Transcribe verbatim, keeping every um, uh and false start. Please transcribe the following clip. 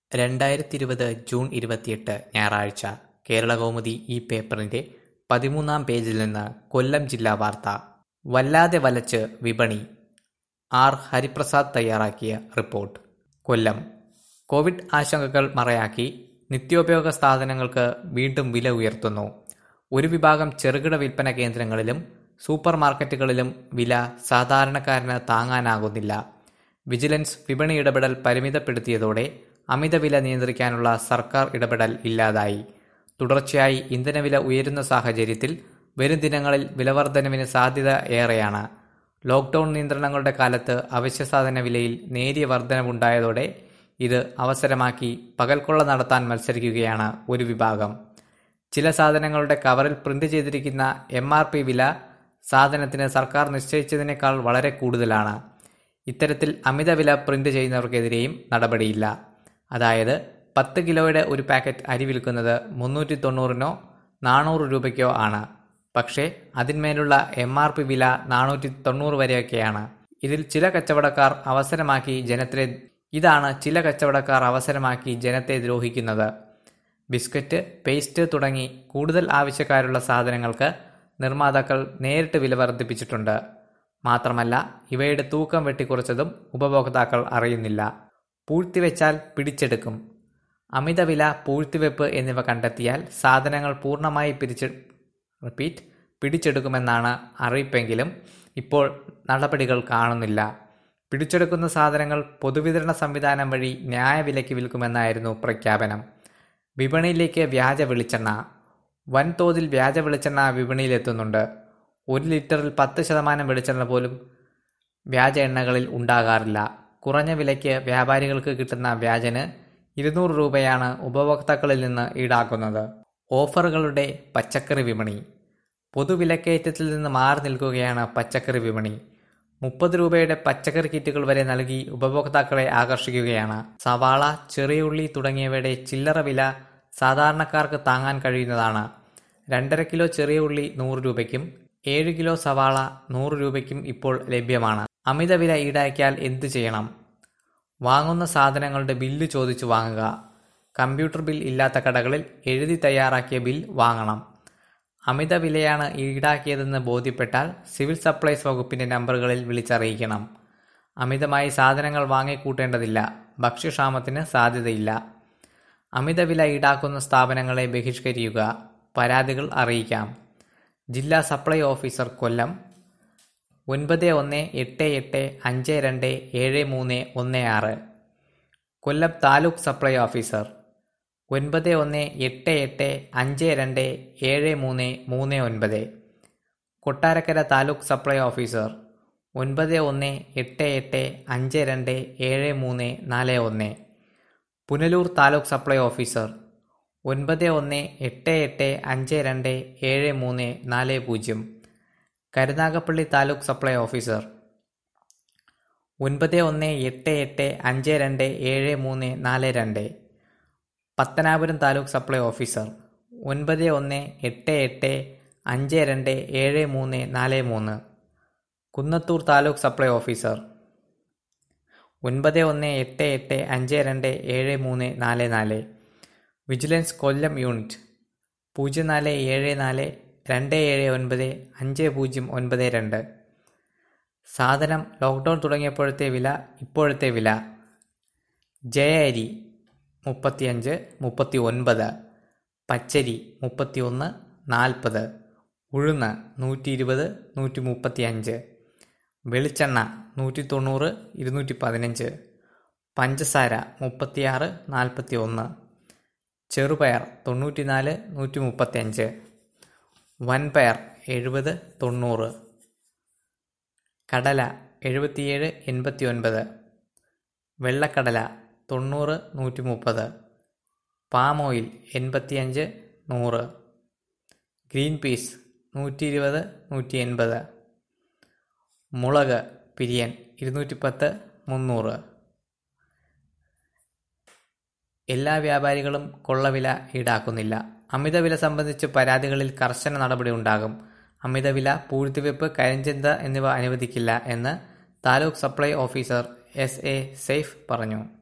രണ്ടായിരത്തിയിരുപത് ജൂൺ ഇരുപത്തിയെട്ട് ഞായറാഴ്ച കേരളകൗമുദി ഈ പേപ്പറിന്റെ പതിമൂന്നാം പേജിൽ നിന്ന് കൊല്ലം ജില്ലാ വാർത്ത. വല്ലാതെ വലച്ച് വിപണി. ആർ ഹരിപ്രസാദ് തയ്യാറാക്കിയ റിപ്പോർട്ട്. കൊല്ലം. കോവിഡ് ആശങ്കകൾ മറയാക്കി നിത്യോപയോഗ സാധനങ്ങൾക്ക് വീണ്ടും വില ഉയർത്തുന്നു. ഒരു വിഭാഗം ചെറുകിട വിൽപ്പന കേന്ദ്രങ്ങളിലും സൂപ്പർ മാർക്കറ്റുകളിലും വില സാധാരണക്കാരന് താങ്ങാനാകുന്നില്ല. വിജിലൻസ് വിപണി ഇടപെടൽ പരിമിതപ്പെടുത്തിയതോടെ അമിതവില നിയന്ത്രിക്കാനുള്ള സർക്കാർ ഇടപെടൽ ഇല്ലാതായി. തുടർച്ചയായി ഇന്ധനവില ഉയരുന്ന സാഹചര്യത്തിൽ വരും ദിനങ്ങളിൽ വിലവർധനവിന് സാധ്യത ഏറെയാണ്. ലോക്ക്ഡൌൺ നിയന്ത്രണങ്ങളുടെ കാലത്ത് അവശ്യസാധന വിലയിൽ നേരിയ വർധനവുണ്ടായതോടെ ഇത് അവസരമാക്കി പകൽക്കൊള്ള നടത്താൻ മത്സരിക്കുകയാണ് ഒരു വിഭാഗം. ചില സാധനങ്ങളുടെ കവറിൽ പ്രിന്റ് ചെയ്തിരിക്കുന്ന എം ആർ പി വില സാധനത്തിന് സർക്കാർ നിശ്ചയിച്ചതിനേക്കാൾ വളരെ കൂടുതലാണ്. ഇത്തരത്തിൽ അമിതവില പ്രിന്റ് ചെയ്യുന്നവർക്കെതിരെയും നടപടിയില്ല. അതായത് പത്ത് കിലോയുടെ ഒരു പാക്കറ്റ് അരി വിൽക്കുന്നത് മുന്നൂറ്റി തൊണ്ണൂറിനോ നാനൂറ് രൂപയ്ക്കോ ആണ്. പക്ഷേ അതിന്മേലുള്ള എം ആർ പി വില നാനൂറ്റി തൊണ്ണൂറ് വരെയൊക്കെയാണ്. ഇതിൽ ചില കച്ചവടക്കാർ അവസരമാക്കി ജനത്തെ ഇതാണ് ചില കച്ചവടക്കാർ അവസരമാക്കി ജനത്തെ ദ്രോഹിക്കുന്നത്. ബിസ്ക്കറ്റ്, പേസ്റ്റ് തുടങ്ങി കൂടുതൽ ആവശ്യക്കാരുള്ള സാധനങ്ങൾക്ക് നിർമ്മാതാക്കൾ നേരിട്ട് വില വർദ്ധിപ്പിച്ചിട്ടുണ്ട്. മാത്രമല്ല ഇവയുടെ തൂക്കം വെട്ടിക്കുറച്ചതും ഉപഭോക്താക്കൾ അറിയുന്നില്ല. പൂഴ്ത്തിവെച്ചാൽ പിടിച്ചെടുക്കും. അമിതവില, പൂഴ്ത്തിവെപ്പ് എന്നിവ കണ്ടെത്തിയാൽ സാധനങ്ങൾ പൂർണ്ണമായി പിരിച്ച് റിപ്പീറ്റ് പിടിച്ചെടുക്കുമെന്നാണ് അറിയിപ്പെങ്കിലും ഇപ്പോൾ നടപടികൾ കാണുന്നില്ല. പിടിച്ചെടുക്കുന്ന സാധനങ്ങൾ പൊതുവിതരണ സംവിധാനം വഴി ന്യായവിലയ്ക്ക് വിൽക്കുമെന്നായിരുന്നു പ്രഖ്യാപനം. വിപണിയിലേക്ക് വ്യാജ വെളിച്ചെണ്ണ. വൻതോതിൽ വ്യാജ വെളിച്ചെണ്ണ വിപണിയിലെത്തുന്നുണ്ട്. ഒരു ലിറ്ററിൽ പത്ത് ശതമാനം വെളിച്ചെണ്ണ പോലും വ്യാജ എണ്ണകളിൽ ഉണ്ടാകാറില്ല. കുറഞ്ഞ വിലയ്ക്ക് വ്യാപാരികൾക്ക് കിട്ടുന്ന വ്യാജന് ഇരുന്നൂറ് രൂപയാണ് ഉപഭോക്താക്കളിൽ നിന്ന് ഈടാക്കുന്നത്. ഓഫറുകളുടെ പച്ചക്കറി വിപണി. പൊതുവിലക്കയറ്റത്തിൽ നിന്ന് മാറി നിൽക്കുകയാണ് പച്ചക്കറി വിപണി. മുപ്പത് രൂപയുടെ പച്ചക്കറി കിറ്റുകൾ വരെ നൽകി ഉപഭോക്താക്കളെ ആകർഷിക്കുകയാണ്. സവാള, ചെറിയ ഉള്ളി തുടങ്ങിയവയുടെ ചില്ലറ വില സാധാരണക്കാർക്ക് താങ്ങാൻ കഴിയുന്നതാണ്. രണ്ടര കിലോ ചെറിയ ഉള്ളി നൂറ് രൂപയ്ക്കും ഏഴ് കിലോ സവാള നൂറ് രൂപയ്ക്കും ഇപ്പോൾ ലഭ്യമാണ്. അമിതവില ഈടാക്കിയാൽ എന്തു ചെയ്യണം? വാങ്ങുന്ന സാധനങ്ങളുടെ ബില്ല് ചോദിച്ചു വാങ്ങുക. കമ്പ്യൂട്ടർ ബിൽ ഇല്ലാത്ത കടകളിൽ എഴുതി തയ്യാറാക്കിയ ബിൽ വാങ്ങണം. അമിതവിലയാണ് ഈടാക്കിയതെന്ന് ബോധ്യപ്പെട്ടാൽ സിവിൽ സപ്ലൈസ് വകുപ്പിന്റെ നമ്പറുകളിൽ വിളിച്ചറിയിക്കണം. അമിതമായി സാധനങ്ങൾ വാങ്ങിക്കൂട്ടേണ്ടതില്ല. ഭക്ഷ്യക്ഷാമത്തിന് സാധ്യതയില്ല. അമിതവില ഈടാക്കുന്ന സ്ഥാപനങ്ങളെ ബഹിഷ്കരിക്കുക. പരാതികൾ അറിയിക്കാം. ജില്ലാ സപ്ലൈ ഓഫീസർ, കൊല്ലം, ഒൻപത് ഒന്ന് എട്ട് എട്ട് അഞ്ച് രണ്ട് ഏഴ് മൂന്ന് ഒന്ന് ആറ്. കൊല്ലം താലൂക്ക് സപ്ലൈ ഓഫീസർ, ഒൻപത് ഒന്ന് എട്ട് എട്ട് അഞ്ച് രണ്ട് ഏഴ് മൂന്ന് മൂന്ന് ഒൻപത്. കൊട്ടാരക്കര താലൂക്ക് സപ്ലൈ ഓഫീസർ, ഒൻപത് ഒന്ന് എട്ട് എട്ട് അഞ്ച് രണ്ട് ഏഴ് മൂന്ന് നാല് ഒന്ന്. പുനലൂർ താലൂക്ക് സപ്ലൈ ഓഫീസർ, ഒൻപത് ഒന്ന് എട്ട് എട്ട് അഞ്ച് രണ്ട് ഏഴ് മൂന്ന് നാല് പൂജ്യം. കരുനാഗപ്പള്ളി താലൂക്ക് സപ്ലൈ ഓഫീസർ, ഒൻപത് ഒന്ന് എട്ട് എട്ട് അഞ്ച് രണ്ട് ഏഴ് മൂന്ന് നാല് രണ്ട്. പത്തനാപുരം താലൂക്ക് സപ്ലൈ ഓഫീസർ, ഒൻപത് ഒന്ന് എട്ട് എട്ട് അഞ്ച് രണ്ട് ഏഴ് മൂന്ന് നാല് മൂന്ന്. കുന്നത്തൂർ താലൂക്ക് സപ്ലൈ ഓഫീസർ, ഒൻപത് ഒന്ന് എട്ട് എട്ട് അഞ്ച് രണ്ട് ഏഴ് മൂന്ന് നാല് നാല്. വിജിലൻസ് കൊല്ലം യൂണിറ്റ്, പൂജ്യം നാല് ഏഴ് നാല് രണ്ട് ഏഴ് ഒൻപത് അഞ്ച് പൂജ്യം ഒൻപത് രണ്ട്. സാധനം ലോക്ക്ഡൗൺ തുടങ്ങിയപ്പോഴത്തെ വില ഇപ്പോഴത്തെ വില. ജയ അരി മുപ്പത്തിയഞ്ച് മുപ്പത്തി ഒൻപത്, പച്ചരി മുപ്പത്തി ഒന്ന് നാൽപ്പത്, ഉഴുന്ന് നൂറ്റി ഇരുപത് നൂറ്റി മുപ്പത്തി അഞ്ച്, വെളിച്ചെണ്ണ നൂറ്റി തൊണ്ണൂറ് ഇരുന്നൂറ്റി പതിനഞ്ച്, പഞ്ചസാര മുപ്പത്തിയാറ് നാൽപ്പത്തി ഒന്ന്, ചെറുപയർ തൊണ്ണൂറ്റി നാല് നൂറ്റി മുപ്പത്തി അഞ്ച്, വൻപയർ എഴുപത് തൊണ്ണൂറ്, കടല എഴുപത്തിയേഴ് എൺപത്തി ഒൻപത്, വെള്ളക്കടല തൊണ്ണൂറ് നൂറ്റി മുപ്പത്, പാം ഓയിൽ എൺപത്തിയഞ്ച് നൂറ്, ഗ്രീൻ പീസ് നൂറ്റി ഇരുപത് നൂറ്റി എൺപത്, മുളക് പിരിയൻ ഇരുന്നൂറ്റി പത്ത് മുന്നൂറ്. എല്ലാ വ്യാപാരികളും കൊള്ളവില ഈടാക്കുന്നില്ല. അമിതവില സംബന്ധിച്ച് പരാതികളിൽ കർശന നടപടി ഉണ്ടാകും. അമിതവില, പൂഴ്ത്തിവെപ്പ്, കരിഞ്ചന്ത എന്നിവ അനുവദിക്കില്ല എന്ന് taluk supply officer S A Saif പറഞ്ഞു.